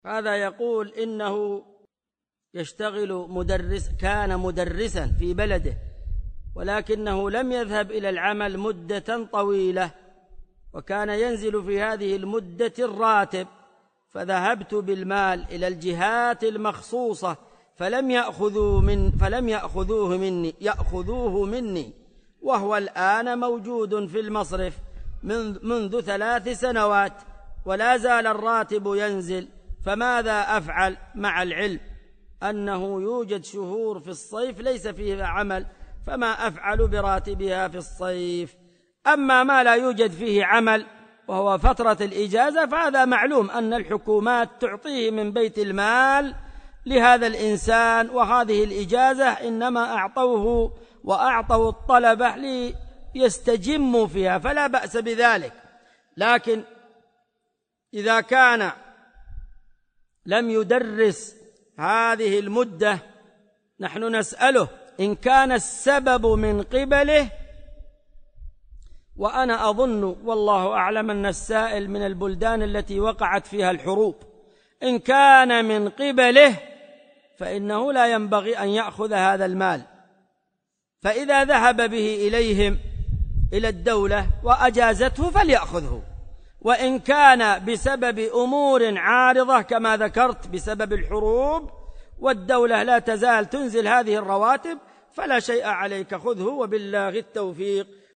هذا يقول إنه يشتغل كان مدرسا في بلده، ولكنه لم يذهب إلى العمل مدة طويلة، وكان ينزل في هذه المدة الراتب، فذهبت بالمال إلى الجهات المخصوصة فلم يأخذوه مني، وهو الآن موجود في المصرف منذ 3 سنوات ولا زال الراتب ينزل، فماذا أفعل مع العلم أنه يوجد شهور في الصيف ليس فيها عمل، فما أفعل براتبها في الصيف؟ أما ما لا يوجد فيه عمل وهو فترة الإجازة فهذا معلوم أن الحكومات تعطيه من بيت المال لهذا الإنسان، وهذه الإجازة إنما أعطوه وأعطوا الطلبة ليستجموا فيها، فلا بأس بذلك. لكن إذا كان لم يدرس هذه المدة نحن نسأله إن كان السبب من قبله، وأنا أظن والله أعلم أن السائل من البلدان التي وقعت فيها الحروب، إن كان من قبله فإنه لا ينبغي أن يأخذ هذا المال، فإذا ذهب به إليهم إلى الدولة وأجازته فليأخذه، وإن كان بسبب أمور عارضة كما ذكرت بسبب الحروب والدولة لا تزال تنزل هذه الرواتب فلا شيء عليك، خذه وبالله التوفيق.